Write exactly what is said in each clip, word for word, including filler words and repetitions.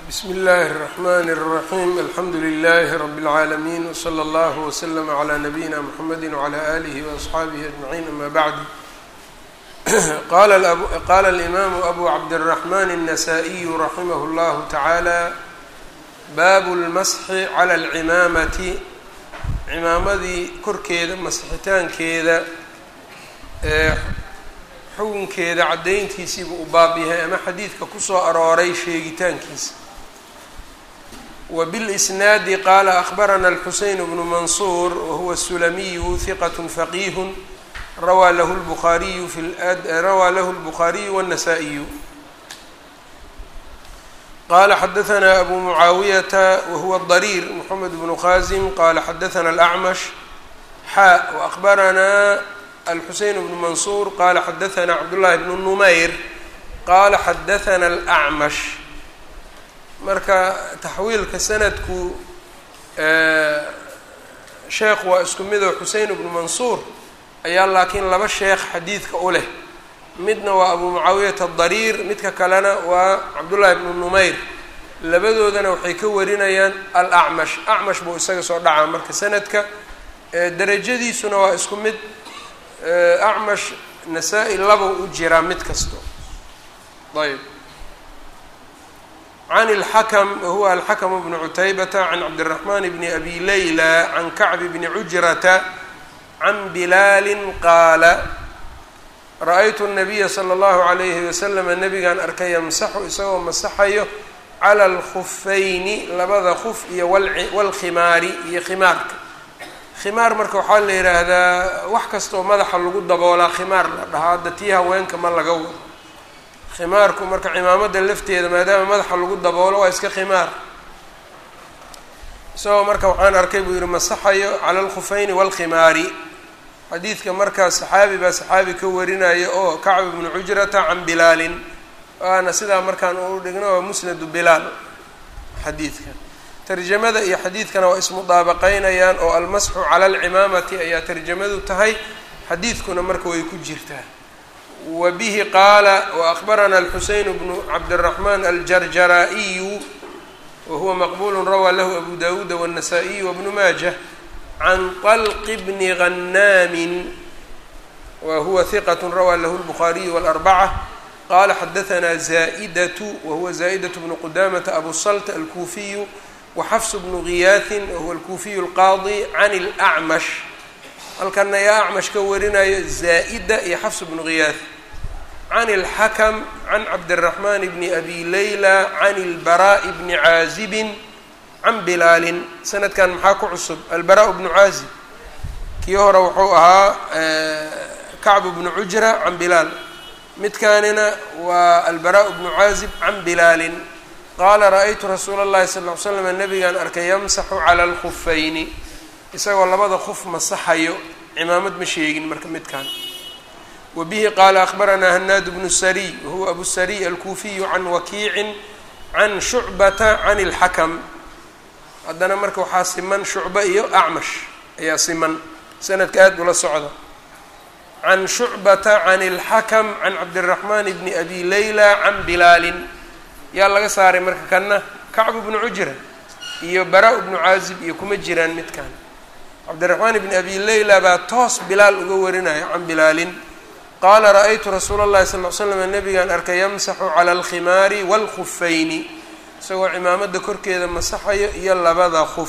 بsم الlh الرحmn الرحيم الحمdu للh رب العاalمين وصلى الله وسلم على نبيinا محمد وعلى آله وأصحaaبه أجمعين أmا bعd qala الإmام أbو cبدالرحمن النسائي رحimه الله تعالى bab الmasx عlى الcimاamةi cimaamadii korkeeda masxitaankeeda xukunkeeda cadayntiisiibuu u baab yahay ama xadiidka kusoo arooray sheegitaankiisa. وبالإsnaadi qaala أخbarana الxuseyn بnu mansuur wahuwa الsulamiyu ثiqة faqih rawaa lahu الbخaariyu rawaa lahu الbخaariyu والنasaaئiyu qala xadaثna abu muعaawiyata wahuwa الضريr mحamed بnu khaaزim qala xadaثna الأcmash xa وأخbarana الxuseyn بن mansuur qala xadaثna cabdالlahi بن numayr qala xadaثna الأcmash. marka taxwiilka sanadku sheekh waa isku midoo xuseyn بnu mansuur ayaa laakiin laba sheekh xadiidka u leh, midna waa abu mucaawiyata الضariir, midka kalena waa cabdالlahi بن numayr. labadoodana waxay ka warinayaan alأcmash. acmash buu isaga soo dhacaa marka sanadka derajadiisuna waa isku mid. acmash nasaa-i laba u jiraa mid kasto. ayb can اlxakm wahuwa alxakm bnu cutaybata can cabdالraxman bni abi layla can kacbi bni cujrata can bilaali qaala ra-aytu الnabiya slى اllahu عalayhi waslama nabigaan arkay yamsaxu isagoo masaxayo cala اlkufayni labada kuf iyo wاlkhimaari iyo khimaarka. khimaar marka waxaa la yidhaahdaa wax kasta oo madaxa lagu daboolaa khimaar la dhahaa. hadda tii haweenka ma laga wado. khimaarku marka cimaamada lafteeda maadaama madaxa lagu daboolo waa iska khimaar. isagoo marka waxaan arkay buu yihi masaxayo cala alkhufayni waalkhimaari. xadiidka markaa saxaabi baa saxaabi ka warinaya oo kacb bnu cujrata can bilaalin, waana sidaa markaan u dhigno waa musnadu bilaal xadiidka. tarjamada iyo xadiidkana waa ismudaabaqeynayaan oo almasxu cala alcimaamati ayaa tarjamadu tahay, xadiidkuna marka way ku jirtaa. wa bihi qaala waأkhbarana alxuseyn bnu cabdالraxman aljarjaraa'iyu wahuwa maqbul rawaa lahu abu dawuuda wالnasaa-iyu wabnu maajah can طalqi bni ghanaamin wahuwa hiqat rawaa lahu الbukhaariyu wاlarbacة qala xadaثna zaa'idatu wahuwa zaa'idatu bnu qudamata abu salt alkuufiyu وxfs bnu giyaaثin wahuwa alkuufiyu اlqaadi can اlأcmash. halkana yaa acmash ka warinayo zaa'ida iyo xafs bnu giyaaث can اlxakm can cabdالraxman bni abi layla can اlbaraaءi bni caazibin can bilaalin. sanadkan maxaa ku cusub albaraء bnu caazib, kii hore wuxuu ahaa kacb bnu cujra can bilaal, midkaanina waa albaraء bnu caazib can bilaalin. qaala ra-aytu rasuula اllahi sal ll ly slam nabigaan arkay yamsaxu cala alkhufayni isagoo labada kuf masaxayo, cimaamad ma sheegin marka midkaan. wa bihi qaala akhbaranaa hanaad bnu sariy wahuwa abu sariy alkuufiyu can wakiicin can shucbata can اlxakm. haddana marka waxaa siman shucba iyo acmash ayaa siman, sanadka aad ula socda. can shucbata can اlxakm can cabdالraxman bni abi layla can bilaalin. yaa laga saaray marka kana kacb bnu cujra iyo bara bnu caazib iyo kuma jiraan midkan. cabdiraxmaan bni abi layla baa toos bilaal uga warinaya can bilaalin qaala ra-aytu rasuula اllahi sal l slam nabigaan arkay yamsaxu cala alkhimaari wاlkhufayni isagoo cimaamada korkeeda masaxayo iyo labada kuf.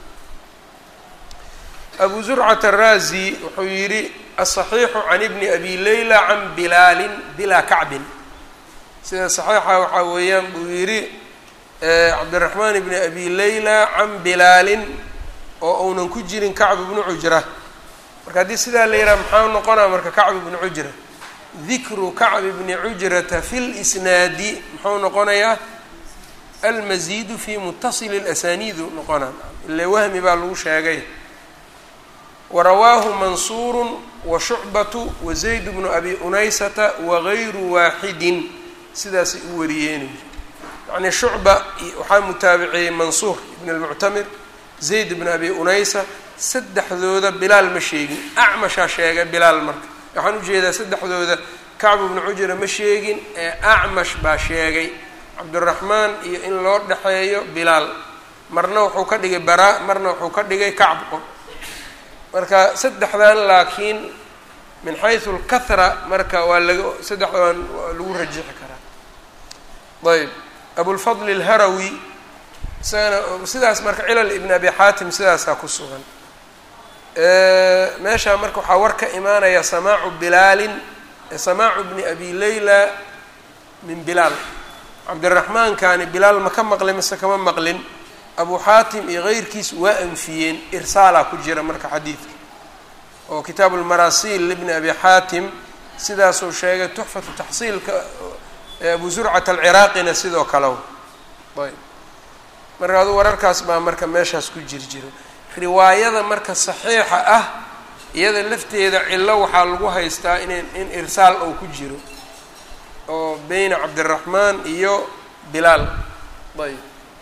abu zurcata araazi wuxuu yihi asaxiixu can ibni abi layla can bilaalin bilaa kacbin. sida saxiixa waxaa weeyaan buu yidhi cabdiraxmaan bni abi layla can bilaalin oo uunan ku jirin kacb bnu cujra. marka haddii sidaa la yidhaha maxaa noqonaa marka kacb bnu cujra? dikru kacb bni cujrata fi lisnaadi muxuu noqonayaa almaziidu fi mutasili اlasaniidu noqonaa, ile wahmi baa lagu sheegay. warawaahu mansuuru washucbatu wazayd bnu abi unaysata wagayru waaxidin sidaasay u wariyeen. yacnii shucba waxaa mutaabiciyey mansuur ibn اlmuctamir, zayd bn abi unaysa, saddexdooda bilaal ma sheegin. acmashaa sheegay bilaal. marka waxaan ujeedaa saddexdooda kacb bnu cujra ma sheegin ee acmash baa sheegay. cabdiraxmaan iyo in loo dhexeeyo bilaal marna wuxuu ka dhigay baraa marna wuxuu ka dhigay kacb marka saddexdan laakiin min xaysu alkahra marka waa laga saddexdan waa lagu rajixi karaa ayb abulfadl alharawi isagana sidaas marka cilal ibn abi xaatim sidaasaa ku sugan meeshaa marka waxaa war ka imaanaya samaacu bilaalin samaacu bni abi layla min bilaal cabdiraxmaankani bilaal ma ka maqlin mise kama maqlin abu xaatim iyo keyrkiis waa anfiyeen irsaalaa ku jira marka xadiidka oo kitaabu lmarasiil libni abi xaatim sidaasuu sheegay tuxfatu taxsiilka abu zurcat alciraaqina sidoo kalew ayb marka adu wararkaas baa marka meeshaas ku jir jiro riwaayada marka saxiixa ah iyada lafteeda cillo waxaa lagu haystaa in in irsaal ou ku jiro oo beyna cabdiraxmaan iyo bilaal ayb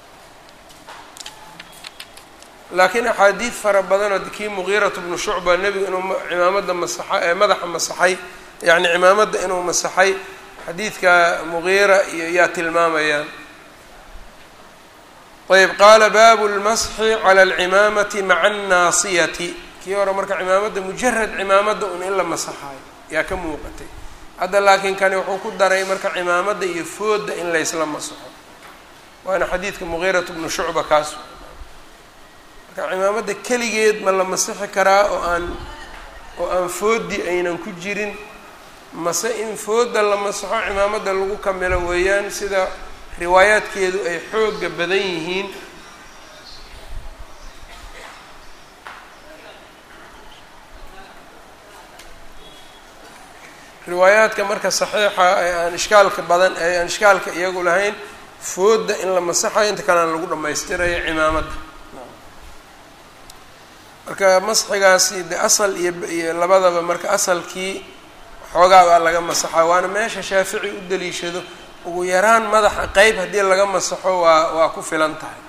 laakiin axaadiid fara badan oo kii mugiiratu bnu shucba nebigu inuu cimaamada masaxa ee madaxa masaxay yacni cimaamada inuu masaxay xadiidka mugiira iyo yaa tilmaamayaan ayb qaala baabu lmasxi cala alcimaamati maca annaasiyati kii hore marka cimaamada mujarad cimaamada un in la masaxaayo yaa ka muuqatay hadda laakiin kani wuxuu ku daray marka cimaamada iyo fooda in laysla masaxo waana xadiidka mugiiratu bnu shucba kaas marka cimaamada keligeed ma la masixi karaa oo aan oo aan foodi aynan ku jirin mase in fooda la masaxo cimaamada lagu kamilo weeyaan sida riwaayaadkeedu ay xooga badan yihiin riwaayaadka marka saxiixa ee aan ishkaalka badan ee aan ishkaalka iyagu lahayn fooda in la masaxayo inta kalena lagu dhammaystirayo cimaamada marka masxigaasi de asal iyo iyo labadaba marka asalkii xoogaa baa laga masaxaa waana meesha shaafici u daliishado ugu yaraan madaxa qeyb haddii laga masaxo waa waa ku filan tahay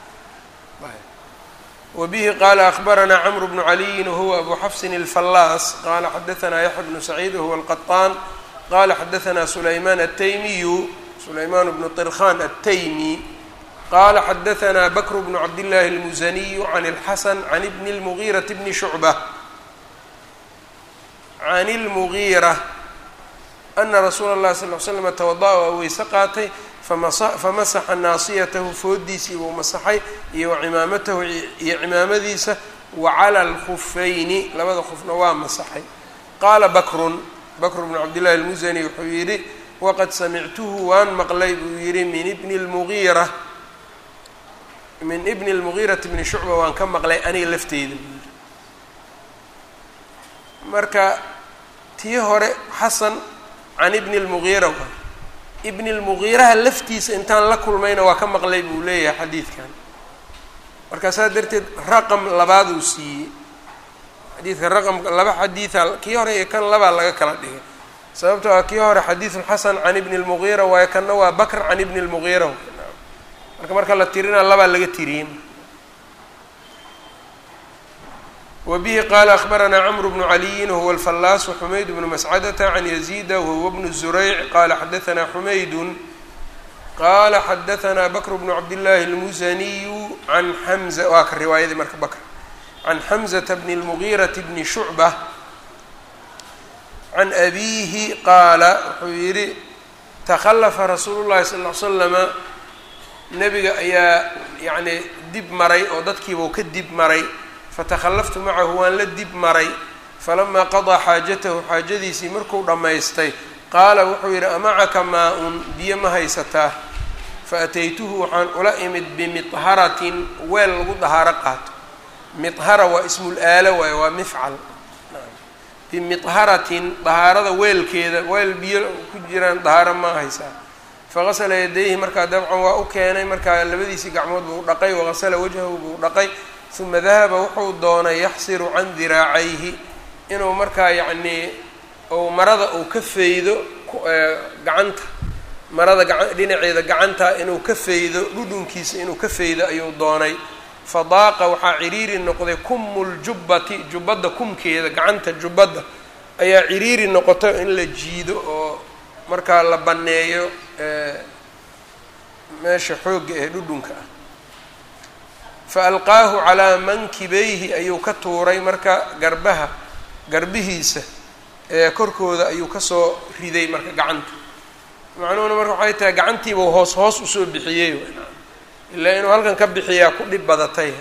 wabihi qaala akbaranaa cmr bnu caliyin wahuwa abu xafsin alfallaas qaala xadaanaa yaxya bnu saciid wahuwa alqaطaan qala xadaanaa sulayman ataymiyu sulayman bnu طirkhan ataymi qala xadaanaa bakr bnu cabdillahi اlmusaniyu can اlxasan can bni اlmugiirati bni shucba can اlmugiira ana rasuula اllahi sal l slam tawada'a waa weyse qaatay famasaxa naasiyatahu foodiisii buu masaxay iyo wacimaamatahu iyo cimaamadiisa wacala alkhufayni labada khufna waa masaxay qaala bakrun bakr bnu cabdillahi almusani wuxuu yidhi waqad samictuhu waan maqlay buu yidhi min ibni lmugiira min ibni lmugiirati bni shucba waan ka maqlay aniga lafteyda buu yidhi marka tii hore xasan can ibni lmugiira ibni lmugiiraha laftiisa intaan la kulmayna waa ka maqlay buu leeyahay xadiidkan markaa saa darteed raqam labaaduu siiyey xadiidka raqamka laba xadiida kii hore iyo kan labaa laga kala dhigay sababtoo ah kii hore xadiidulxasan can ibni lmugiira waayo kanna waa bakr can ibni lmugiira marka marka la tirinaa labaa laga tiriyey wabihi qaala akbaranaa cmr bnu caliyin wahuwa alfallaas waxumayd bnu mascadata can yaziida wahuwa bnu zurayc qaala xadaanaa xumaydun qaala xadaanaa bakr bnu cabdillahi اlmusaniyu can xamza waa ka riwaayadii marka bakr can xamzata bni اlmugiirati bni shucba can abiihi qaala wuxuu yidhi takhalafa rasuulu llahi sal l slama nebiga ayaa yacni dib maray oo dadkiibau ka dib maray fatakhalaftu macahu waan la dib maray falamaa qadaa xaajatahu xaajadiisii markuu dhammaystay qaala wuxuu yidhi amacaka maa-un biyo ma haysataa faataytuhu waxaan ula imid bimidharatin weel lagu dahaaro qaato midhara waa ismul aalo waayo waa mifcal bimidharatin dahaarada weelkeeda weel biyo ku jiraan dahaaro ma haysaa faqasala yadayhi markaa dabcan waa u keenay markaa labadiisii gacmood buu dhaqay waqasala wajhahu buu dhaqay uma dahaba wuxuu doonay yaxsiru can diraacayhi inuu markaa yacnii ou marada uu ka faydo gacanta marada gaa dhinaceeda gacanta inuu ka faydo dhudhunkiisa inuu ka faydo ayuu doonay fadaaqa waxaa ciriiri noqday kumu ljubbati jubbadda kumkeeda gacanta jubbadda ayaa ciriiri noqoto in la jiido oo markaa la banneeyo meesha xoogga ee dhudhunka ah fa alqaahu calaa mankibayhi ayuu ka tuuray marka garbaha garbihiisa ee korkooda ayuu kasoo riday marka gacanta macnuhuna marka waxay tahay gacantiiba hoos hoos usoo bixiyey ilaa inuu halkan ka bixiyaa ku dhib badatay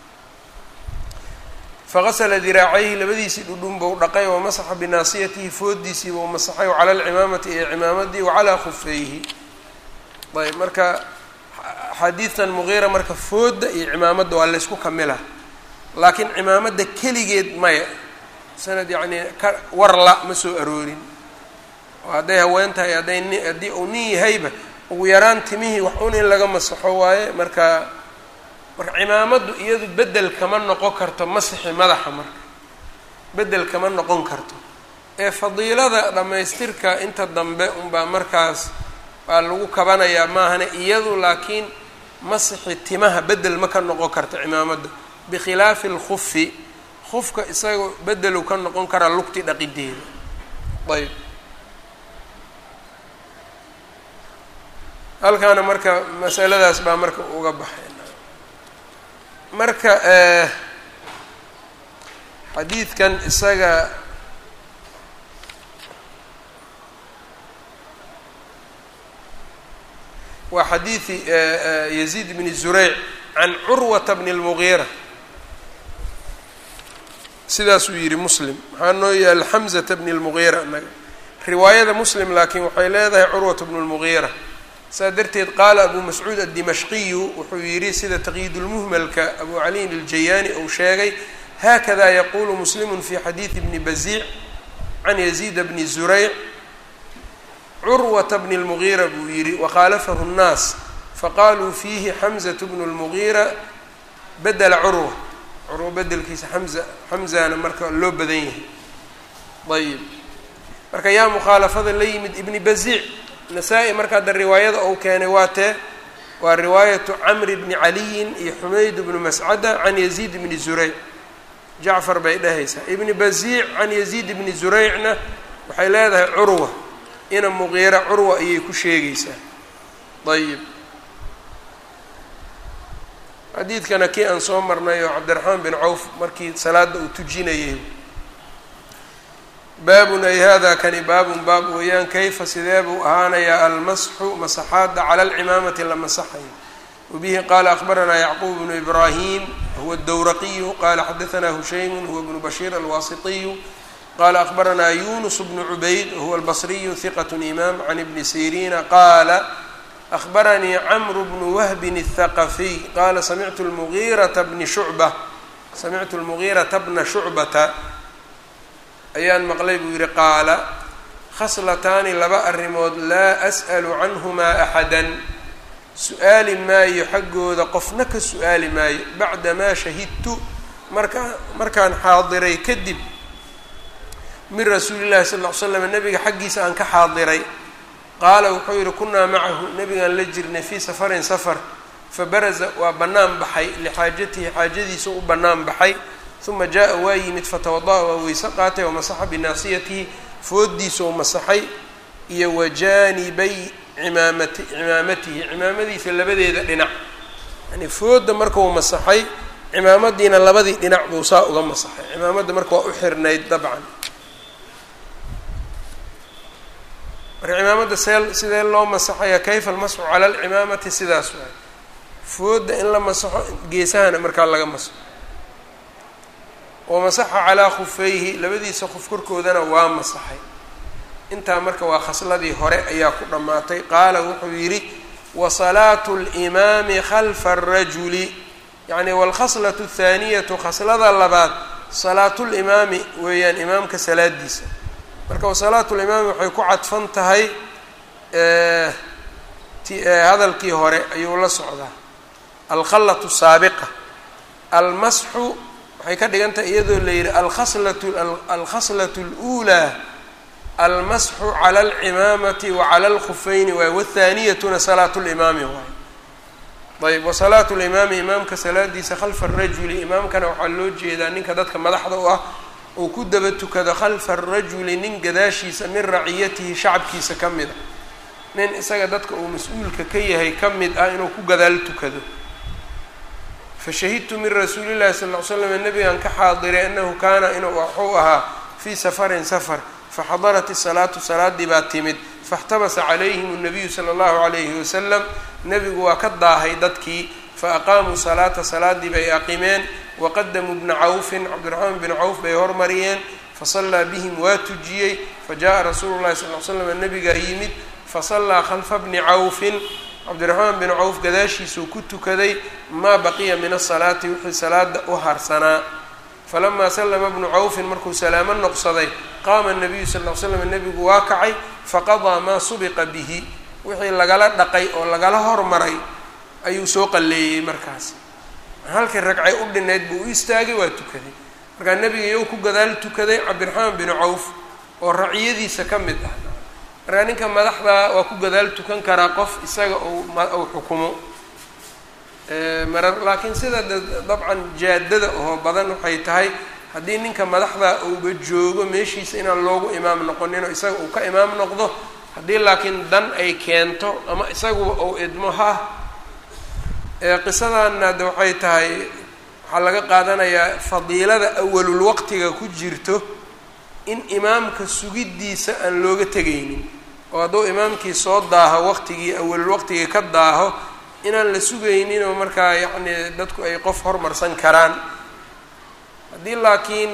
faqasla diraacayhi labadiisii dhudhun buu dhaqay wamasaxa binaasiyatihi foodiisii buu masaxay wacala alcimaamati iyo cimaamadii wacalaa khufayhi ayb marka xadiidtan mugiira marka fooda iyo cimaamadda waa laysku kamila laakiin cimaamadda keligeed maya sanad yacnii ka warla ma soo aroorin oo hadday haween tahay hadday ni haddii uu nin yahayba ugu yaraan timihii wax un in laga masaxo waaye marka marka cimaamaddu iyadu bedel kama noqon karto masixi madaxa marka bedel kama noqon karto ee fadiilada dhammaystirka inta dambe unbaa markaas waa lagu kabanayaa maahane iyadu laakiin masixi timaha bedel ma ka noqon karto cimaamadda bikhilaafi alkhufi khufka isaga bedelu ka noqon karaa lugti dhaqideeda ayb halkaana marka masaladaas baa marka uga baxay marka xadiidkan isaga waa xadiidi yaziid bn zurayc can curwata bni اlmugiira sidaasuu yihi muslim maxaa noo yaal xamzata bni اlmugiira naga riwaayada muslim laakiin waxay leedahay curwata bnu اlmugiira saa darteed qaala abu mascuud addimashqiyu wuxuu yidhi sida taqyiidulmuhmalka abu caliyin aljayaani uu sheegay haakada yaquulu muslimu fi xadiidi bni baziic can yaziida bni zurayc curwata bni اlmugiira buu yidhi wakhaalafahu nnaas faqaaluu fiihi xamzatu bnu اlmugiira bedela curwa curwa bedelkiisa xamza xamzana marka loo badan yahay ayib marka yaa mukhaalafada la yimid ibni baziic nasaa-i marka hadda riwaayada uu keenay waa tee waa riwaayatu camri bni caliyin iyo xumayd bnu mascada can yaziid bni zurayc jacfar bay dhehaysaa ibni baziic can yaziid bni zuraycna waxay leedahay curwa ina muqiira curwa ayay ku sheegaysaa ayib xadiidkana kii aan soo marnay oo cabdiraxmaan bin cawf markii salaada uu tujinayay baabun ay hada kani baabun baab weeyaan kayfa sidee buu ahaanayaa almasxu masaxaadda cala alcimaamati la masaxayo wabihi qaala akhbaranaa yacquub bnu ibraahim huwa dowraqiyu qaala xadaanaa hushaymun huwa bnu bashiir alwaasitiyu qaala akhbaranaa yunus bnu cubayd huwa albasriyu hiqat imaam can ibni siriina qaala akhbaranii camru bnu wahbin الthaqafiy qaala samictu lmugiirata bni shucba samictu lmugiirata bna shucbata ayaan maqlay buu yihi qaala khaslataani laba arrimood laa as'alu canhumaa axadan su-aali maayo xaggooda qofna ka su-aali maayo bacdamaa shahidtu markaa markaan xaadiray kadib min rasuuli llahi sal ll ly slam nabiga xaggiisa aan ka xaadiray qaala wuxuu yihi kunaa macahu nabigaan la jirnay fii safarin safar fabaraza waa bannaan baxay lixaajatihi xaajadiisa u bannaan baxay uma jaa waa yimid fatawada-a waa weyse qaatay wamasaxa binaasiyatihi foodiisa u masaxay iyo wajaanibay imaamati cimaamatihi cimaamadiisa labadeeda dhinac yani fooda markau masaxay cimaamadiina labadii dhinac buu saa uga masaxay cimaamadda marka waa u xirnayd dabcan marka cimaamada see sidee loo masaxaya kayfa almasxu cala alcimaamati sidaas waay fooda in la masaxo geesahana markaa laga masaxo wamasaxa calaa khufayhi labadiisa qof korkoodana waa masaxay intaa marka waa khasladii hore ayaa ku dhammaatay qaala wuxuu yidhi wasalaatu limaami khalfa arajuli yacni walkhaslatu athaaniyatu khaslada labaad salaatulimaami weeyaan imaamka salaadiisa marka wasalaatu limaami waxay ku cadfan tahay hadalkii hore ayuu la socdaa alkhallatu saabiqa almasxu waxay ka dhigan tahay iyadoo la yidhi alkhaslatu alkhaslatu اluulaa almasxu cala alcimaamati wa cala alkhufayni waay wathaaniyatuna salaatu limaami waay ayb wasalaatu limaami imaamka salaadiisa khalfa arajuli imaamkana waxaa loo jeedaa ninka dadka madaxda u ah uu ku daba tukado khalfa arajuli nin gadaashiisa min raciyatihi shacabkiisa ka mida nin isaga dadka uu mas-uulka ka yahay ka mid ah inuu ku gadaal tukado. fashahidtu min rasuuli llahi sala ll ly slam nabigan ka xaadiray annahu kaana inuu wuxuu ahaa fii safarin safar faxadarat isalaatu salaadii baa timid faاxtabasa calayhim الnabiyu sala allahu alayhi wasalam nebigu waa ka daahay dadkii faaqaamuu salaata salaadii bay aqimeen waqadamuu bna cawfin cabdiraxmaan bn cawf bay hormariyeen fasallaa bihim waa tujiyey fajaءa rasuulu llahi sal l slam nabigaa yimid fasallaa khalfa bni cawfin cabdiraxmaan bin cawf gadaashiisuu ku tukaday maa baqiya min asalaati wixii salaada u harsanaa falamaa sallama bnu cawfin markuu salaamo noqsaday qaama nabiyu sal l slam nebigu waa kacay faqadaa maa subiqa bihi wixii lagala dhaqay oo lagala hormaray ayuu soo qalleeyey markaas halkii ragcay u dhinayd buu u istaagay waa tukaday markaa nebiga iyow ku gadaal tukaday cabdiraxmaan binu cawf oo raciyadiisa ka mid ah. markaa ninka madaxda waa ku gadaal tukan karaa qof isaga uu xukumo marar laakiin sida dabcan jaadada oo badan waxay tahay haddii ninka madaxda uuba joogo meeshiisa inaan loogu imaam noqonin oo isaga uu ka imaam noqdo haddii laakiin dan ay keento ama isaguba uu idmo ha qisadanna de waxay tahay waxaa laga qaadanayaa fadiilada awalul waqtiga ku jirto in imaamka sugiddiisa aan looga tegaynin oo hadduu imaamkii soo daaho waqtigii awalul waqtigii ka daaho inaan la sugaynin oo markaa yacni dadku ay qof hormarsan karaan. haddii laakiin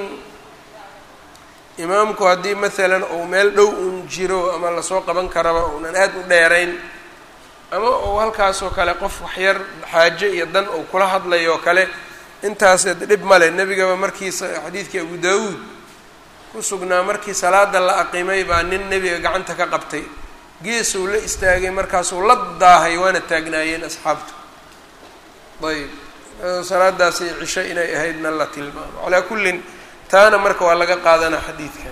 imaamku haddii maalan uu meel dhow uun jiro ama lasoo qaban karaba uunan aad u dheerayn ama uu halkaasoo kale qof waxyar xaaje iyo dan uu kula hadlayo oo kale intaas dhib male. nebigaba markiisa xadiidkii abu daawuud ku sugnaa markii salaada la aqimay baa nin nebiga gacanta ka qabtay geesuu la istaagay markaasuu la daahay waana taagnaayeen asxaabtu. ayb salaadaasi cisho inay ahaydna la tilmaamo. calaa kullin taana marka waa laga qaadanaa xadiidkan.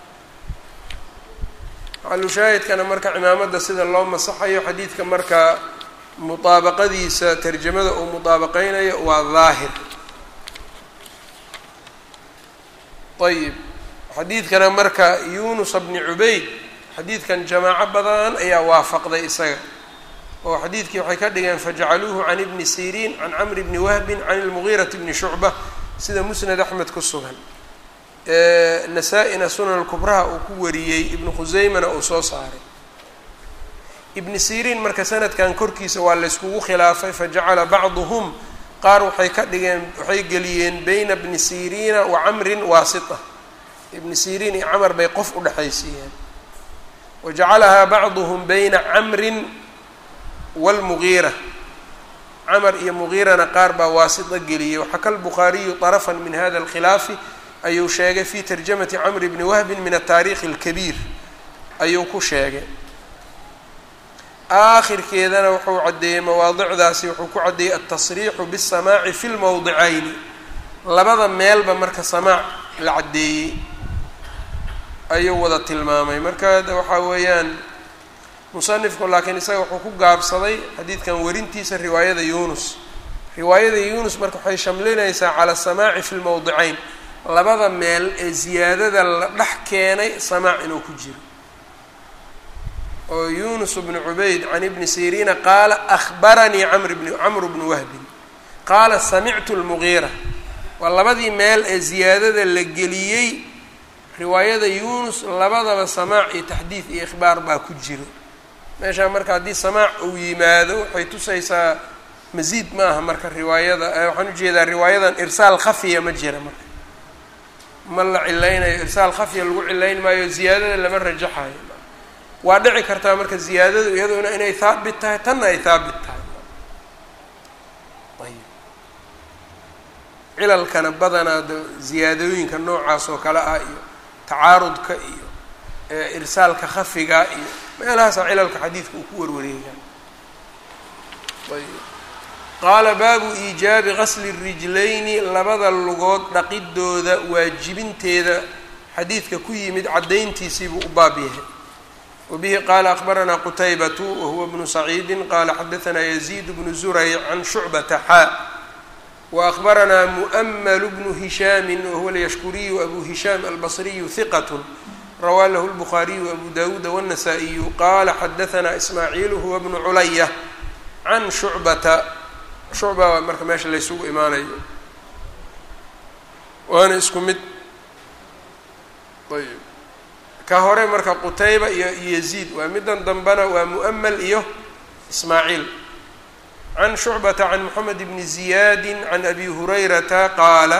calushaahidkana marka cimaamada sida loo masaxayo xadiidka marka mutaabaqadiisa tarjamada uu mutaabaqeynayo waa daahir. ayib xadiidkana marka yunus bni cubayd xadiidkan jamaaco badan ayaa waafaqday isaga oo xadiidkii waxay ka dhigeen fajacaluuhu can ibni siriin can camri bni wahbin can ilmugiirati bni shucba sida musnad axmed ku sugan. nasaa-ina sunan kubraha uu ku wariyey ibnu khuseymana uu soo saaray. ibni siriin marka sanadkan korkiisa waa layskugu khilaafay fajacala bacduhum qaar waxay ka dhigeen waxay geliyeen bayna bni siriina wa camrin waasita ibni siriin iyo camar bay qof u dhexaysiiyeen wajacalahaa bacduhum bayna camrin wاlmugiira camar iyo mugiirana qaar baa waasita geliyey. waxaka lbukhaariyu طarafan min hada اlkhilaafi ayuu sheegay fi tarjamati camr bni wahbin min ataarikh اlkabiir ayuu ku sheegay. aakhirkeedana wuxuu caddeeyey mawaadicdaasi wuxuu ku caddeeyey altasriixu biالsamaaci fi lmowdicayni labada meelba marka samaac la caddeeyey ayuu wada tilmaamay. marka waxaa weeyaan musanifku laakiin isaga wuxuu ku gaabsaday xadiidkan warintiisa riwaayada yunus. riwaayada yunus marka waxay shamlinaysaa cala asamaaci fi lmowdicayn labada meel ee ziyaadada la dhex keenay samaac inuu ku jiro. oo yunus bnu cubayd can ibni siriina qaala ahbaranii camr bn camru bnu wahbin qaala samictu lmugiira waa labadii meel ee ziyaadada la geliyey riwaayada yunus labadaba samaac iyo taxdiid iyo ikhbaar baa ku jiro. meeshaa marka haddii samaac uu yimaado waxay tusaysaa masiid ma aha marka riwaayada waxaan ujeedaa riwaayadan irsaal khafiya ma jira marka ma la cilaynayo irsaal khafiya lagu cilayn maayo ziyaadada lama rajaxayo. waa dhici kartaa marka ziyaadadu iyaduna inay haabit tahay tanna ay haabit tahay. ayb cilalkana badanaa ziyaadooyinka noocaas oo kale ah iyo tacaarudka iyo irsaalka khafiga iyo meelahaasaa cilalka xadiidka uu ku warwareegaa. ayb qaala baabu iijaabi gasli rijlayni labada lugood dhaqidooda waajibinteeda xadiidka ku yimid caddayntiisiibuu u baab yahay. wabihi qaala akbaranaa qutaybatu wahuwa bnu saciidi qaala xadaanaa yaziid bnu zurayc can shucbata xaa waakbaranaa mu'ml bnu hishaami wahuwa alyashkuriyu abu hishaam albasriyu hiqat rawaa lahu الbخaariyu وabu dawuuda والنasaaئiyu qala xadaثna ismaaعiil huwa bnu culaya can shucbata shucba marka meesha laysugu imaanayo waana isku mid ayb ka hore marka qutayba iyo yaziid waa midan dambana waa mu'ml iyo ismaaعiil can shucbata can moxamed bni ziyaadi can abi hurayrata qaala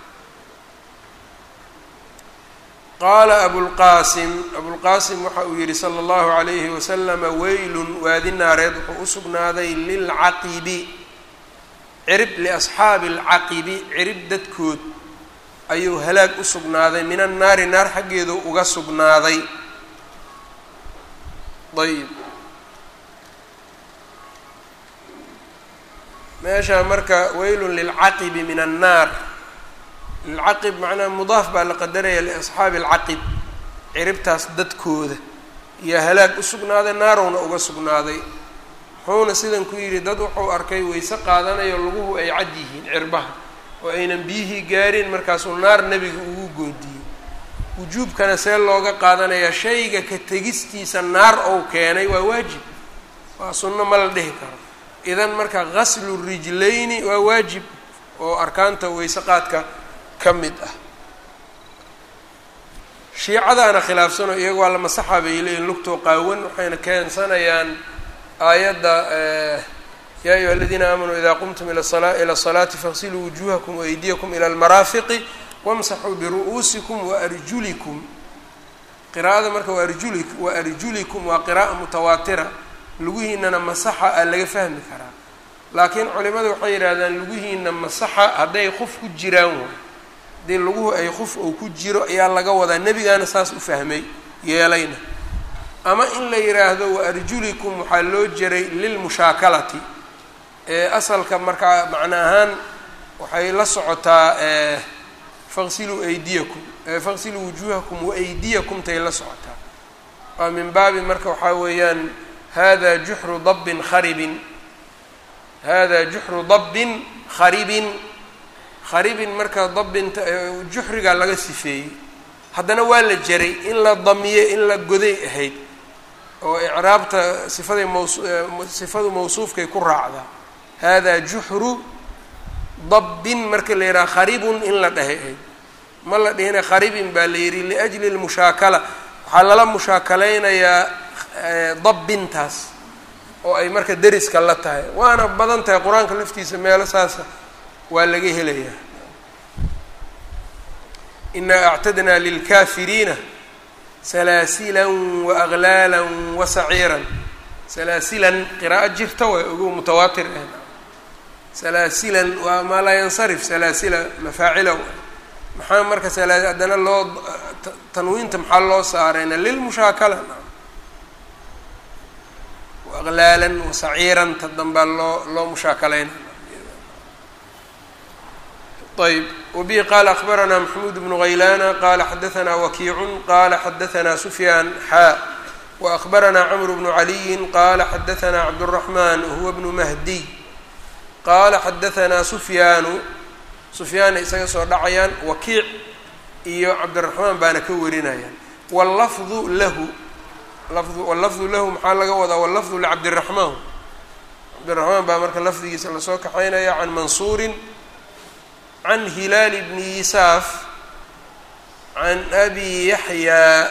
qaala abulqaasim abulqaasim waxa uu yihi salى اllahu عalayhi waslama weylun waadi naareed wuxuu u sugnaaday lilcaqibi cirib liasxaabi اlcaqibi cirib dadkood ayuu halaag u sugnaaday min annaari naar xaggeedu uga sugnaaday ayb meesha marka weylun lilcaqibi min annaar lilcaqib macnaha mudaaf baa la qadaraya liasxaabi alcaqib ciribtaas dadkooda iyo halaag u sugnaaday naarowna uga sugnaaday wuxuuna sidan ku yidhi dad wuxuu arkay wayse qaadanayo laguhu ay cad yihiin cirbaha oo aynan biyihii gaarin markaasuu naar nebiga ugu goodiyey wujuubkana see looga qaadanayaa shayga ka tegistiisa naar ou keenay waa waajib waa sunno ma la dhihi karo idan marka gaslu rijlayni waa waajib oo arkaanta wayse qaadka ka mid ah shiicadaana khilaafsano iyaga waa la masaxa bay leeyihin lugtoo qaawan waxayna keensanayaan aayadda yaa ayuha aladiina aamanuu idaa qumtum ila ila الصalaati faغsiluu wujuhakum waaydiyakum ila almaraafiqi wamsaxuu biru'uusikum waarjulikum qiraa'ada marka waarjuli waarjulikum waa qira'a mutawaatira lugihiinana masaxa aa laga fahmi karaa laakiin culimadu waxay yidhaahdaan lugihiina masaxa hadday qof ku jiraan waay haddii luguhu ay qof ou ku jiro ayaa laga wadaa nebigaana saas u fahmay yeelayna ama in la yidhaahdo waarjulikum waxaa loo jeray lilmushaakalati ee asalka markaa macna ahaan waxay la socotaa faqsiluu aydiyakum faqsiluu wujuuhakum waaydiyakum tay la socotaa waa min baabi marka waxaa weeyaan hada juxru dabbin kharibin hada juxru dabbin kharibin kharibin marka dabbinta juxrigaa laga sifeeyey haddana waa la jaray in la damiye in la goday ahayd oo icraabta sifaday maws sifadu mawsuufkay ku raacdaa hada juxru dabbin marka la yidhaha kharibun in la dhahay ahayd ma la dhihina kharibin baa la yidhi liajli lmushaakala waxaa lala mushaakaleynayaa dabbintaas oo ay marka deriska la tahay waana badan tahay qur-aanka laftiisa meelo saasa waa laga helayaa inaa actadnaa lilkaafiriina salaasilan waaglaalan wasaciiran salaasilan qiraa'o jirta waa ogo mutawaatir ah salaasilan waa maa laa yansarif salaasila mafaacila maxaa marka salaa haddana loo tanwiinta maxaa loo saarayna lilmushaakala waaglaalan wasaciiran ta danbaa loo loo mushaakaleyna ayb wbihi qaala akbaranaa maxamuud bnu ghaylana qala xadaanaa wakiicun qala xadaanaa sufyaan xaa waakbaranaa camru bnu caliyin qala xadaanaa cabdالraxman huwa bnu mahdiy qala xadaanaa sufyaanu sufyaana isaga soo dhacayaan wakiic iyo cabdiraxmaan baana ka warinayaan wlafdu lahu wlafdu lahu maxaa laga wadaa wlafdu licabdiraxmaan cabdiraxmaan baa marka lafdigiisa lasoo kaxaynaya can mansuurin can hilaal bni yisaaf can abi yaxyaa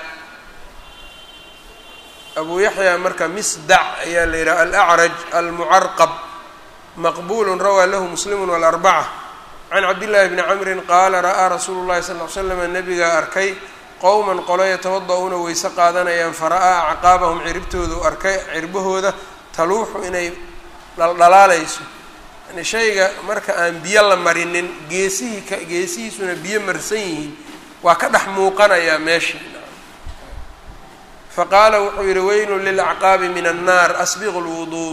abu yaxyaa marka misdac ayaa la yidhaha alacraj almucarqab maqbulu rawaa lahu muslimu walarbaca can cabdillaahi bni camrin qaala ra'aa rasuulu llahi sal l slam nabigaa arkay qowman qolo yatawada-una weyse qaadanayaan fara'aa acqaabahum ciribtooda u arkay cirbahooda taluuxu inay dhaldhalaalayso yani shayga marka aan biyo la marinin geesihii ka geesihiisuna biyo marsan yihiin waa ka dhex muuqanayaa meeshii faqaala wuxuu yihi weylun lilacqaabi min annaar asbiqu lwuduu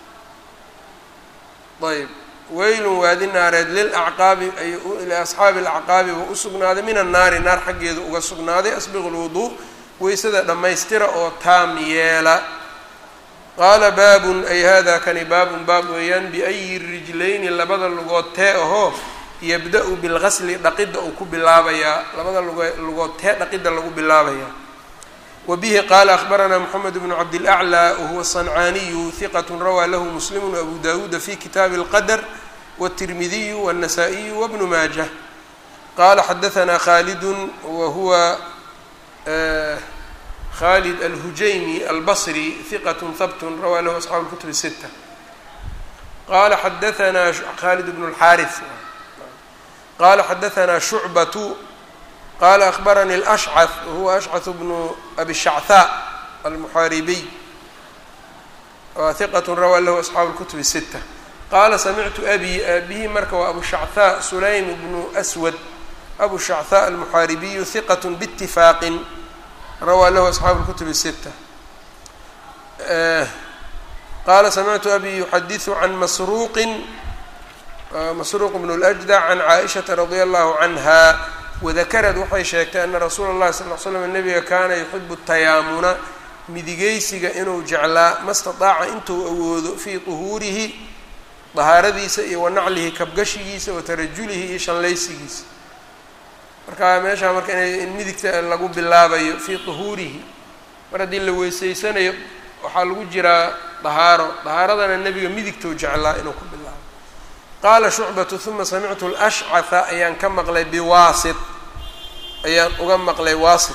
ayb weylun waadi naareed lilacqaabi ay liasxaabi alacqaabi buu usugnaaday min annaari naar xaggeeda uga sugnaaday asbiqu lwuduu weysada dhammaystira oo taam yeela qaala baabun ay hada kani baabun baab weeyaan biayi rijlayni labada lugood tee ahoo yabda-u bilgasli dhaqidda uu ku bilaabayaa labada lugo lugood tee dhaqidda lagu bilaabayaa وبه qال أخبرنا محمد بن عبد الأعلى وهو الصنعاني ثقة روى له مسلم وأبو داود في كتاب القدر والترمذي والنسائي وابن ماجه. قال حدثنا خالد وهو خالد الهجيمي البصري ثقة ثبت روى له أصحاب الكتب الستة. قال حدثنا خالد بن الحارث قال حدثنا شعبة قال أخبرني الأشعث وهو أشعث بن أبي الشعثاء المحاربي ثقة روى له أصحاب الكتب الستة. قال سمعت أبي أبيه مرك وأبو الشعثاء سليم بن أسود أبو الشعثاء المحاربي ثقة باتفاق روى له أصحاب الكتب الستة. آه قال سمعت أبي يحدث عن مسروق آه مسروق بن الأجدع عن عائشة رضي الله عنها وذكرت waxay sheegtay أن رsuul الlahi صلى اه عليه وسلم النبga kaana يحب التayaamuنa midigeysiga inuu jeclaa ma اstaطaaca intuu awoodo fii طuhuurihi طahaaradiisa iyo wanaclihi kabgashigiisa watarajulihi iyo shanlaysigiisa. marka meeshaa marka in midigta lagu bilaabayo fii طuhuurihi mar haddii la weyseysanayo waxaa lagu jiraa طahaaro طahaaradana nebiga midigtou jeclaa inuu ku bilaabo. qaala shucbatu ثuma samictu الأshcaثa ayaan ka maqlay biwaasit ayaan uga maqlay waasit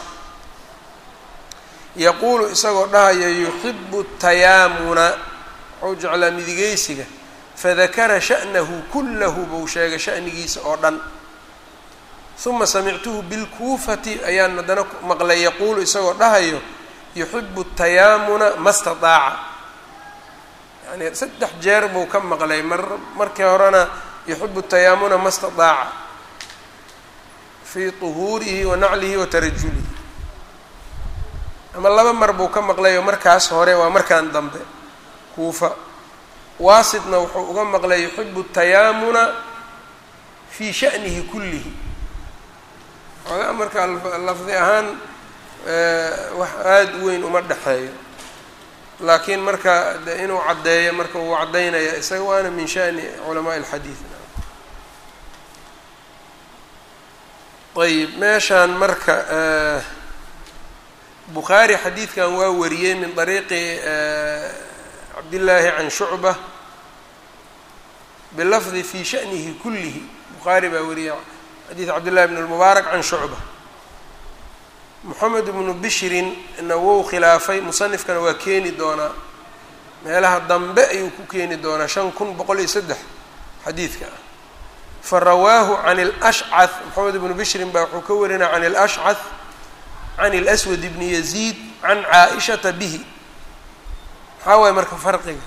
yaquulu isagoo dhahaya yuxibu الtayaamuna waxuu jeclaa midigeysiga fadakara sha'nahu kullahu buu sheegay sha'nigiisa oo dhan. ثuma samictuhu bilkuufati ayaan haddana maqlay yaquulu isagoo dhahayo yuxibu الtayaamuna ma اstaطaaca. yani saddex jeer buu ka maqlay mar markii horena yuxibu الtayaamuna ma اstaطaaca fii طuhuurihi wa naclihi wa tarajulihi, ama laba mar buu ka maqlayo markaas hore waa markaan dambe kuufa. waasidna wuxuu uga maqlay yuxibu الtayaamuna fii sha'nihi kullihi. ogaa marka lafdi ahaan wax aada u weyn uma dhexeeyo, laakiin marka de inuu caddeeyo marka uu caddaynaya isaga waana min sha'ni culamaaءi اlxadiid. ayb meeshaan marka bukhaari xadiidkan waa wariyey min طariiqi cabdillaahi can shucba bilafdi fii sha'nihi kullihi. bukhaari baa wariyay xadiid cabdillahi bn اlmubaarak can shucba. moxamed bnu bishrin na wou khilaafay, musanifkana waa keeni doonaa meelaha dambe ayuu ku keeni doonaa shan kun boqol iyo saddex xadiidka ah. farawaahu can اlأshcaث moxamed bnu bishrin baa wuxuu ka warinaya can اlأshcaث can اlأswad bni yaziid can caaishata bihi. maxaa waay marka farqiga?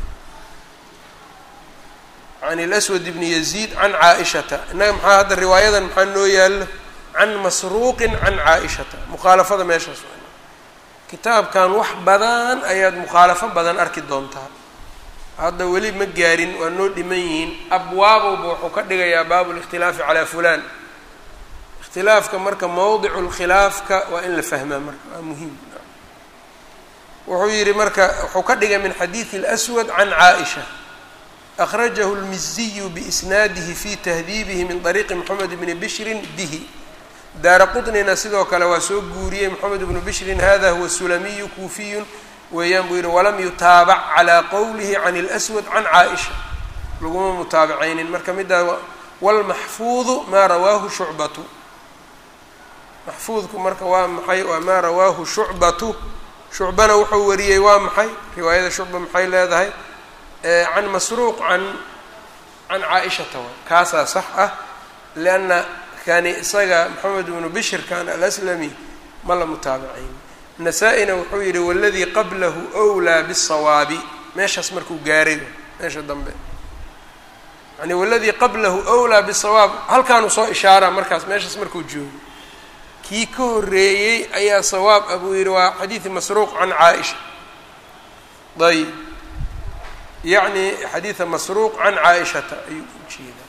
can اlأswad bni yaziid can caaishata. innaga maxaa hadda riwaayadan maxaa noo yaalo can masruuqin can caaishata. mukhaalafada meeshaas waa kitaabkan wax badan ayaad mukhaalafo badan arki doontaa. hadda weli ma gaarin, waa noo dhiman yihiin. abwaabowba wuxuu ka dhigayaa baabu اlاkhtilaafi calaa fulaan. ikhtilaafka marka mowdicu lkhilaafka waa in la fahmaa marka waa muhiim. wuxuu yihi marka wuxuu ka dhigay min xadiidi اlأswad can caaisha akhrajahu اlmiziyu biisnaadihi fi tahdiibihi min طariiqi moxamed bni bishrin bihi. daara qطnina sidoo kale waa soo guuriyey moxamed bnu bishrin hada huwa sulamiyu kuufiyun weeyaan buu yihi walam yutaabac calىa qowlihi can اlأswad can caaisha. laguma mutaabacaynin marka middaa wاlmaxfuudu maa rawaahu shucbatu. maxfuudku marka waa maxay? waa maa rawaahu shucbatu. shucbana wuxuu wariyey waa maxay? riwaayada shucba maxay leedahay? can masruuq an can caaishata wa kaasaa sax ah lianna kani isaga moxamed bnu bishr kan alaslami ma la mutaabicayn. nasaa-ina wuxuu yihi waladii qablahu wlaa bالsawaabi. meeshaas markuu gaaray meesha dambe yani waladii qablahu wlaa bالsawaab halkaanuu soo ishaaraa markaas meeshaas markuu joogo. kii ka horeeyey ayaa sawaab abuu yihi waa xadiidi masruuq can caaisha. ayb yacni xadiida masruuq can caaishata ayuu ujeedaa.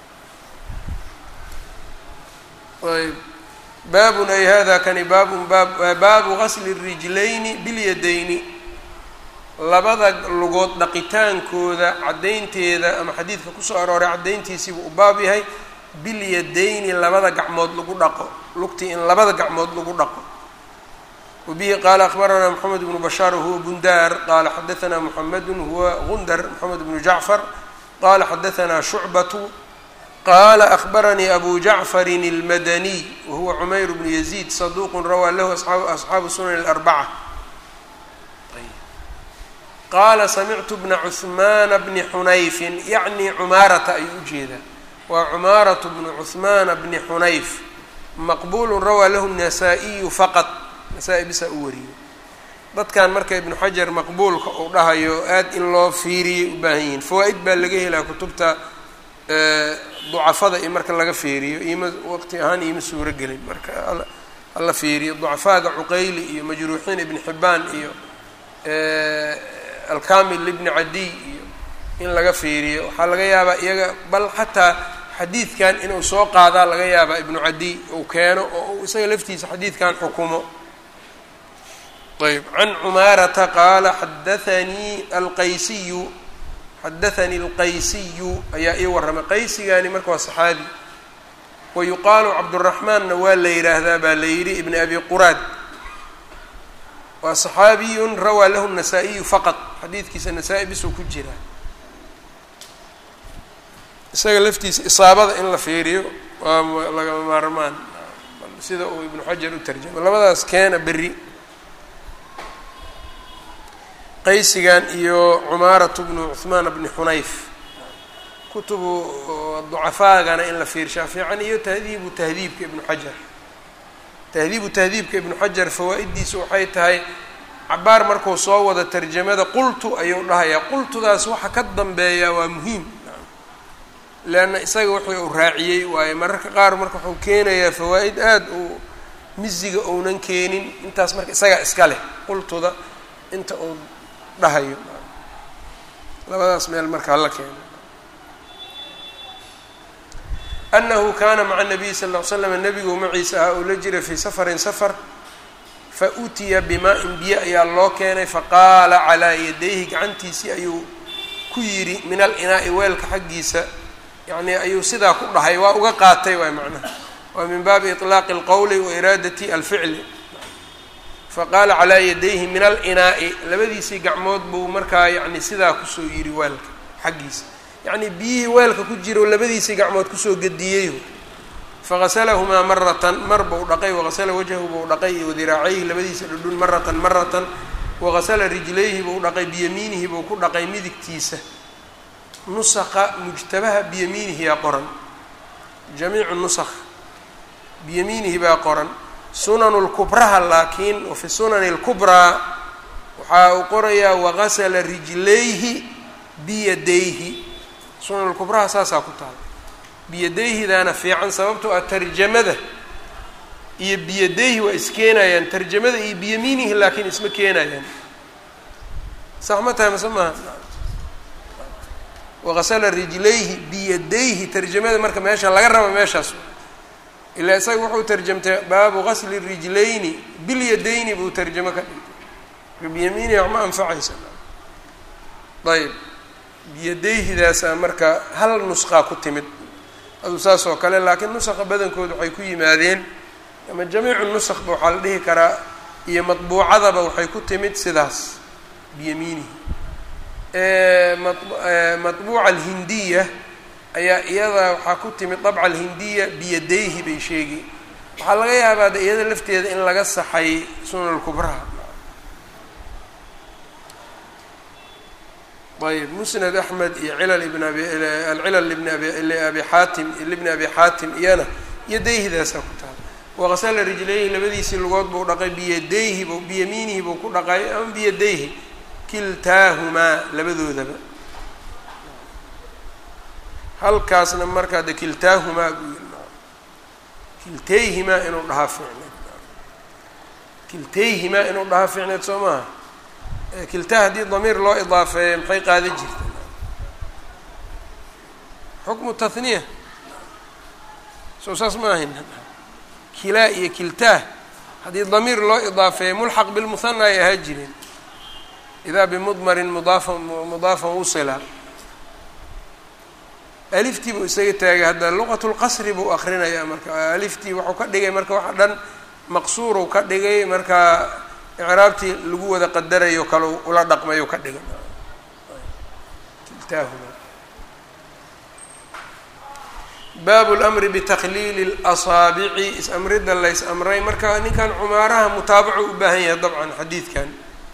ayb baabun ay hada kani baabun baab baabu gasli الrijlayni biاlyadayni. labada lugood dhaqitaankooda caddaynteeda ama xadiidka kusoo arooray caddayntiisiibuu u baab yahay. bilyadayni labada gacmood lagu dhaqo, lugtii in labada gacmood lagu dhaqo. وبه qال أخبرنا محمد بن بشhار وهو بندار qال xdثna محمد هو غندر محمد بن جعفر qال xdثna شعبة qال أخبرني أبو جعفر المدني وهو عمير بن يزيد صدوq rawى lh أصحاب السنن الأربعة qال سمعت بن عثمان بن حنayف يعني cماaرة ayuu ujeedaa waa cماaرة بن عثمان بن حنayف مqبول rawى lh النسائي فqط nasaa-i bisa u wariyey dadkan marka ibnu xajar maqbuulka uu dhahayo aad in loo fiiriyay u baahan yihiin fawaa-id baa laga helaa kutubta ducafada iyo marka laga fiiriyo ima waqti ahaan iima suuro gelin marka hala fiiriyo ducafaaga cuqayli iyo majruuxiin ibn xibaan iyo alkamil ibni cadiy iyo in laga fiiriyo waxaa laga yaabaa iyaga bal xataa xadiidkan inuu soo qaadaa laga yaabaa ibnu cadiy uu keeno oo uu isaga laftiisa xadiidkan xukumo ayb can cumaarata qaala xadaanii alqaysiyu xadaanii alqaysiyu ayaa ii warramay qaysigani marka waa saxaabi wa yuqaalu cabduraxmaanna waa la yidhaahdaa baa la yidhi ibn abi quraad waa saxaabiyun rawaa lahu nasaa-iyu faqad xadiidkiisa nasaa-i bisuu ku jiraa isaga laftiisa isaabada in la fiiriyo waa lagama maarmaan sida uu ibnu xajar u tarjamo labadaas keena berri qaysigan iyo cumaaratu bnu cuثmaan bni xunayf kutubu ducafaagana in la fiirshaa fiican iyo tahdiibu tahdiibka ibnu xajar tahdiibu tahdiibka ibnu xajar fawaa-iddiisu waxay tahay cabaar markuu soo wada tarjamada qultu ayuu dhahayaa qultudaas waxa ka dambeeya waa muhiim leanna isaga wuxuu uu raaciyey waayo mararka qaar marka wuxuu keenayaa fawaa-id aada uu misiga ounan keenin intaas marka isaga iska leh qultuda inta uu dhahayo labadaas meel marka hala keeno anahu kana maca nabiyi sal ll ly slam nabigu maciisa ahaa uu la jira fii safarin safar fa utiya bimaa-in biyo ayaa loo keenay faqaala calaa yadayhi gacantiisii ayuu ku yidhi min al-inaa'i weelka xaggiisa yacnii ayuu sidaa ku dhahay waa uga qaatay waay macnaha waa min baabi iطlaaqi اlqowli wa iraadati alficli faqaala calaa yadayhi min al-inaa'i labadiisii gacmood buu markaa yacni sidaa kusoo yidhi weelka xaggiisa yacnii biyihii weelka ku jiro labadiisii gacmood kusoo gediyeyo faqasalahumaa maratan mar buu dhaqay waqasala wajhahu buu dhaqay wadiraacayhi labadiisa dhudhun maratan maratan waqasala rijlayhi buu dhaqay biyamiinihi buu ku dhaqay midigtiisa nusaqa mujtabaha biyamiinihi yaa qoran jamiicu nusakh biyamiinihi baa qoran sunanu lkubraha laakiin wafi sunani lkubraa waxaa uu qorayaa waqasala rijlayhi biyadayhi sunan lkubraha saasaa ku taala biyadayhidaana fiican sababtoo ah tarjamada iyo biyadayhi waa iskeenayaan tarjamada iyo biyamiinihi laakiin isma keenayaan sax ma tahay mase maaha waqasala rijlayhi biyadayhi tarjamada marka meesha laga raba meeshaas ilaa isaga wuxuu tarjamtay baabu qasli rijlayni bilyadayni buu tarjamo ka dhigtay biyamiinihi wax ma anfacaysa ayb biyadayhidaasaa marka hal nusqaa ku timid aduu saas oo kale laakiin nusaqa badankooda waxay ku yimaadeen ama jamiicu nusakba waxaa la dhihi karaa iyo matbuucadaba waxay ku timid sidaas biyamiinihi matbuuca alhindiya ayaa iyada waxaa ku timid dabca alhindiya biyadayhi bay sheegi waxaa laga yaabaa de iyada lafteeda in laga saxay sunan lkubraha ayb musnad axmed iyo cilal ibn abi alcilal ibn abi abi xaatim libni abi xaatim iyana yadayhidaasaa ku taala waqasala rijlayhi labadiisii lugood buu dhaqay biyadayhi bu biyamiinihi buu ku dhaqay ama biyadayhi kiltaahumaa labadoodaba halkaasna markaa de kiltaahumaa buu yiri kiltayhimaa inuu dhahaa ficneed kiltayhimaa inuu dhahaa ficneed soo maaha kiltaa haddii damiir loo idaafeeyo maxay qaada jirta xukmu tahniya soo saas ma ahayn kilaa iyo kiltaa haddii damiir loo idaafeeyo mulxaq bilmuhana ay ahaa jireen idaa bimudmarin mudaafan mudaafan wusila aliftii buu isaga taagay hadda luqat lqasri buu akrinayaa marka aliftii waxuu ka dhigay marka waxa dhan maqsuuruu ka dhigay marka icraabtii lagu wada qadarayo kale ula dhaqmayo ka dhigan kiltaahuma. baabu lamri bitakliili اlasaabici is-amrida lays amray marka ninkan cumaaraha mutaabaco u baahan yahay dabcan xadiidkan.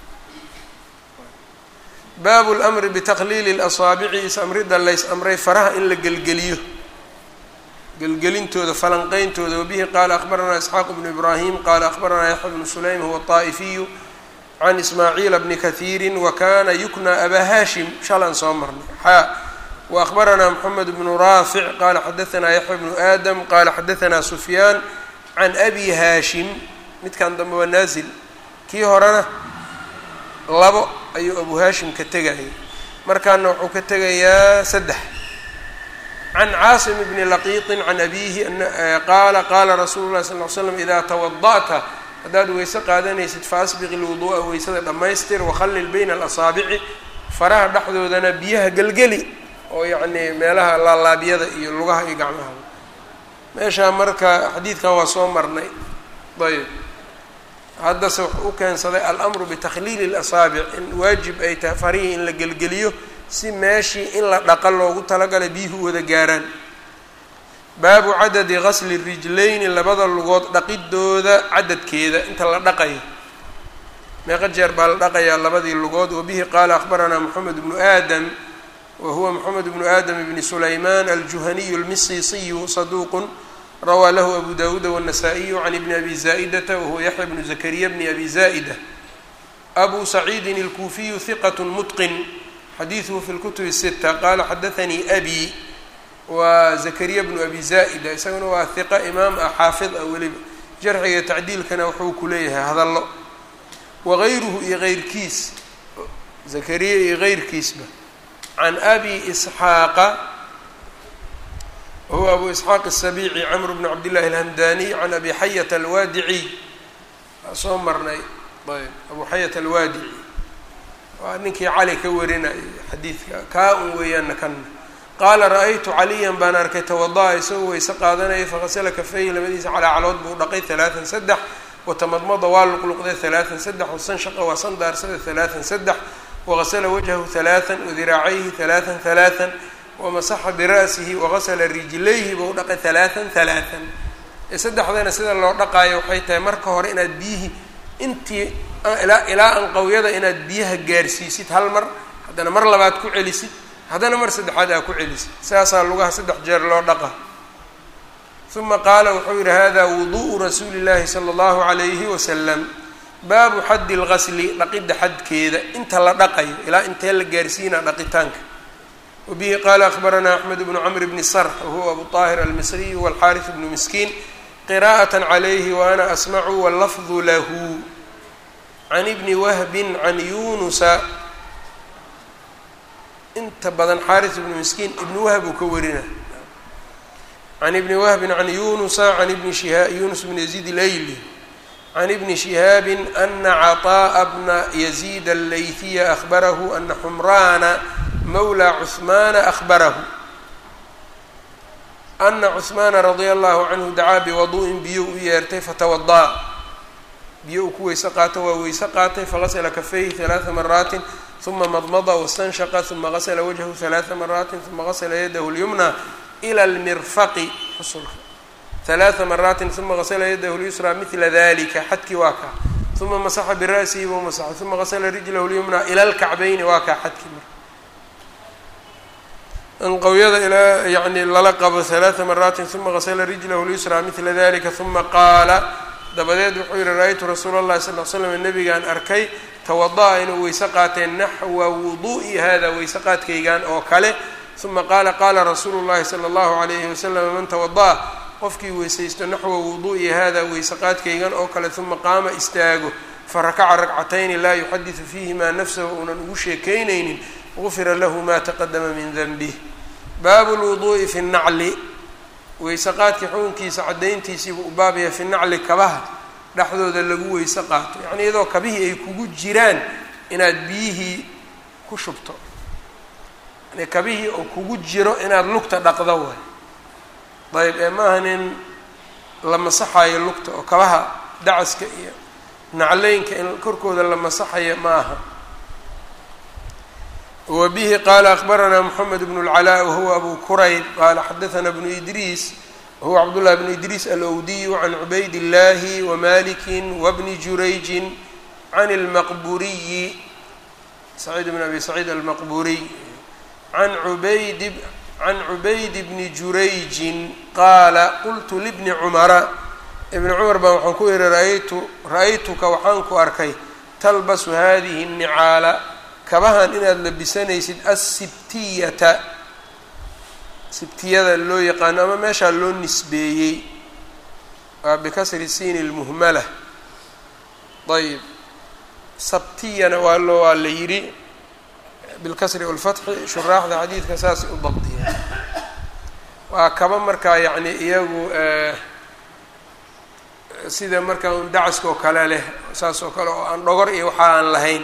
baabu lamri bitakliili اlasaabici is-amrida lays amray faraha in la gelgeliyo gelgelintooda falanqeyntooda. wabihi qaala akbaranaa isxaaq bnu ibraahim qaala akbaranaa yaxya bnu sulaym huwa طaa'ifiyu can ismaaciila bni kahiiri wa kana yukna abaa haashim shalan soo marnay xaa وأخبرنا محمد بن رافع قال xdثna يحيى بن آdم qال xdثna سفyان عن أbي hاشhiم midkan dambe waa naaزل kii horena labo ayuu أbu hاشhiم ka tegayay markaana wuxuu ka tegayaa saddex. عن cاaصم بن لqيط عن أbيه qاla qاla رasuل الlahi صلى اه عل سلم إذا توضأta haddaad weyse qaadanaysid faasبق الوضوءa weysada dhamaystir وkhلل بين الأصاaبci faraha dhexdoodana biyaha gelgeli oo yacni meelaha laalaabiyada iyo lugaha iyo gacmaha. meeshaa marka xadiidkan waa soo marnay. ayb haddase wuxuu u keensaday alamru bitakhliili اlasaabic in waajib ay tahay farihii in la gelgeliyo si meeshii in la dhaqa loogu talagalay biyuhu wada gaaraan. baabu cadadi gasli rijlayni labada lugood dhaqidooda cadadkeeda inta la dhaqayo meeqa jeer baa la dhaqayaa labadii lugood. wabihi qaala akbaranaa moxamed bnu aadam whuwa mحamed بن آdم بن سlayman الجuhaniي الmisisiyu صaduq rawaa lahu abu dawuud والنasائي عن بn abi زائdة wahuwa yaحya بن زkrya بn abi زائdة. أbu سacيidi الكufiyu ثiqة mتqin xadiiثhu fi الkتب الستة qala xadaثnii أbي wa زkrya بن abi زائdة isaguna waa ثiqa imaam ah xaafid ah weliba jarxiga tacdiilkana wuxuu ku leeyahay hadallo. wagayruhu iyo غeyrkiis زkrya iyo غeyrkiisba عن أbي إسحاaq وهو أbو إسحاaq السبيعي cمر بن عبد الله الهمdاني عن أbي حyة الوادعي soo marnay ayb أbو حyة الوادعي waa ninkii cali ka warinayay xadiidka kaa un weeyaana kana qaala ra'aytu عaliya baan arkay توضأa isagoo weyse qaadanaya faغasla kafayhi labadiisa calaa calood buu dhaqay ثaلaaثan saddex وatamadmada waa luqluqday ثaلaaثan saddex wasanshaqa waa sandaarsada ثaلaaثan saddex وغسل وجهه ثلاثا وذراacayhi ثaلاثا ثaلاثا وmaسxa برأسihi وغasla رijlayhi buu dhaqay ثaلاثا ثaلاثا. saddexdana sida loo dhaqaayo waxay tahay marka hore inaad biyihii intii ilaa anqawyada inaad biyaha gaarsiisid hal mar haddana mar labaad ku celisid haddana mar saddexaad aa ku celisid saasaa lugaha saddex jeer loo dhaqa. ثuma qaala wuxuu yihi hada وuضuء rasuuli الlahi slى الlaه عalayه وسلم. baabu xaddi اlgasli dhaqidda xadkeeda inta la dhaqayo ilaa intee la gaarsiina dhaqitaanka. wabihi qaala akbaranaa axmed bnu cmr bni sarx wahuwa abu طaahir almisriy wاlxaariث bnu miskiin qira'aة عalayhi waana asmacu wاlafdu lahu can ibni wahbi can yunusa. inta badan xaariث bnu miskiin ibni wahb uu ka warina can ibni wahbi can yunusa can ibni shiha yunus bn yaziid اlayli عن بن شهاaب أن عطاء بن يزيد الlayثي أخبره أن حمrان مولى عثمان أخبره أن عثمان رضي الله عنه dacاa بوضوء biyo u yeertay فتوضأ biyo uu ku weyse qaato waa weyse qaatay faغasla kafayhi ثaلaaثa مرaaت ثuma مضمضa واsتنشhqa ثuma غasla وجهه ثaلaaثa مرaaت ثuma غasla yadh اليمنى إلى المرفq xusulka ثaلaaثa maraaت ثuma غasla yadahu اليusرى mثla dalika xadkii waa kaa ثuma maسxa bira'sihi buu maسxa ثuma غasla rijlahu اليمنى ilى الكacbayni waa kaa xadkii mar anqawyada ilaa yani lala qabo ثaلaaثa maraaت ثuma غasla rijlahu اليusرى mثla dalika ثuma qaala dabadeed wuxuu yihi ra'aytu rasuula الlahi صلl ل slam nabigaan arkay توضأa inuu weyse qaatay naxwa wuضuءi hada weyse qaadkaygan oo kale ثuma qaala qaala rasuulu الlahi slى الlaهu عalayhi وasلم man توضأa qofkii weysaysto naxwa wuduu'i hada weyse qaadkaygan oo kale uma qaama istaago farakaca ragcatayni laa yuxadiثu fiihimaa nafsahu unan ugu sheekaynaynin gufira lahu ma taqadama min denbih. baabu lwuduu'i fi nnacli weyse qaadkii xukunkiisa caddayntiisiibuu u baabaya fi nacli kabaha dhexdooda lagu weyse qaato yacnii iyadoo kabihii ay kugu jiraan inaad biyihii ku shubto yani kabihii oo kugu jiro inaad lugta dhaqdo waay ayb ee maaha nin la masaxaayo lugta oo kabaha dacaska iyo nacleynka in korkooda la masaxaya ma aha. wa bihi qaala akhbaranaa moxamed bnu اlcalaa wahuwa abu kurayb qaala xadaثana bnu idriis wahuwa cabdullahi bnu idriis alowdiyu can cubayd اllahi wamaliki wabni jurayji can اlmaqburiyi saciid bn abi saciid almaqburiy can ubayd can cubayd bni jurayjin qaala qultu libni cumara ibni cumar baan waxaan ku ihi raaytu ra-aytuka waxaan ku arkay talbasu hadihi الnicaala kabahan inaad labisanaysid assibtiyata sibtiyada loo yaqaano ama meeshaa loo nisbeeyey waa bikasri siini lmuhmala ayb sabtiyana waa loo waa la yidhi bilkasri walfatxi shuraaxda xadiidka saas u dabdiya waa kaba markaa yacni iyagu sida markaa un dacaska oo kale leh saas oo kale oo aan dhogor iyo waxa aan lahayn.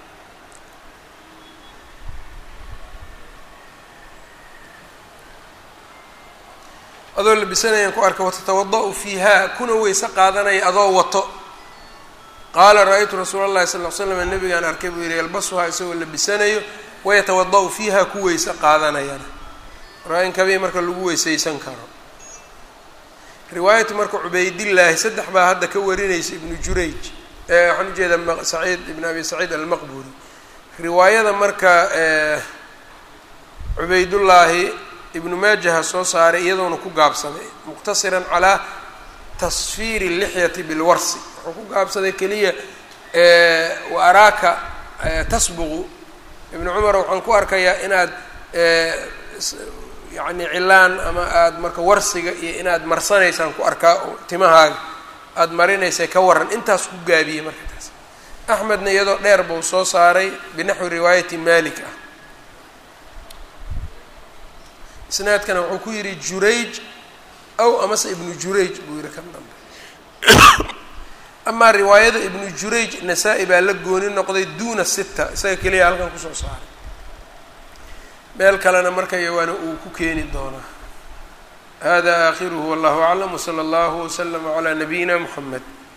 adoo labisanayaan ku arka watatawada-u fiiha kuna weyse qaadanaya adoo wato. qaala ra-aytu rasuula اllahi sal ll slam nabigaan arkay buu yihi yalbasuhaa isagoo labisanayo wayatawada-u fiiha ku weyse qaadanayana raa in kabii marka lagu weysaysan karo. riwaayatu marka cubaydillaahi saddex baa hadda ka warinaysa ibnu jurayj waxaan ujeedaa saciid ibn abi saciid almaqburi. riwaayada marka cubaydullaahi ibnu maajaha soo saaray iyadoona ku gaabsaday muqtasiran calaa tasfiiri lixyati bilwarsi wuxuu ku gaabsaday keliya wa araaka tasbuqu ibnu cumar waxaan ku arkayaa inaad yacni cilaan ama aada marka warsiga iyo inaad marsanaysaan ku arkaa oo timahaaga aada marinaysa ka waran intaas ku gaabiyey marka taas. axmedna iyadoo dheer buu soo saaray binaxwi riwaayati malik ah. isnaadkana wuxuu ku yidhi jurayj aw amase ibnu jurayj buu yihi kan dambe. amaa riwaayada ibnu jurayj nasaa-i baa la gooni noqday duuna sita isaga keliya halkan kusoo saaray meel kalena marka yawaana uu ku keeni doonaa. hada aakhiruhu wallahu aclam wsala allahu waslama calaa nabiyina muxamed.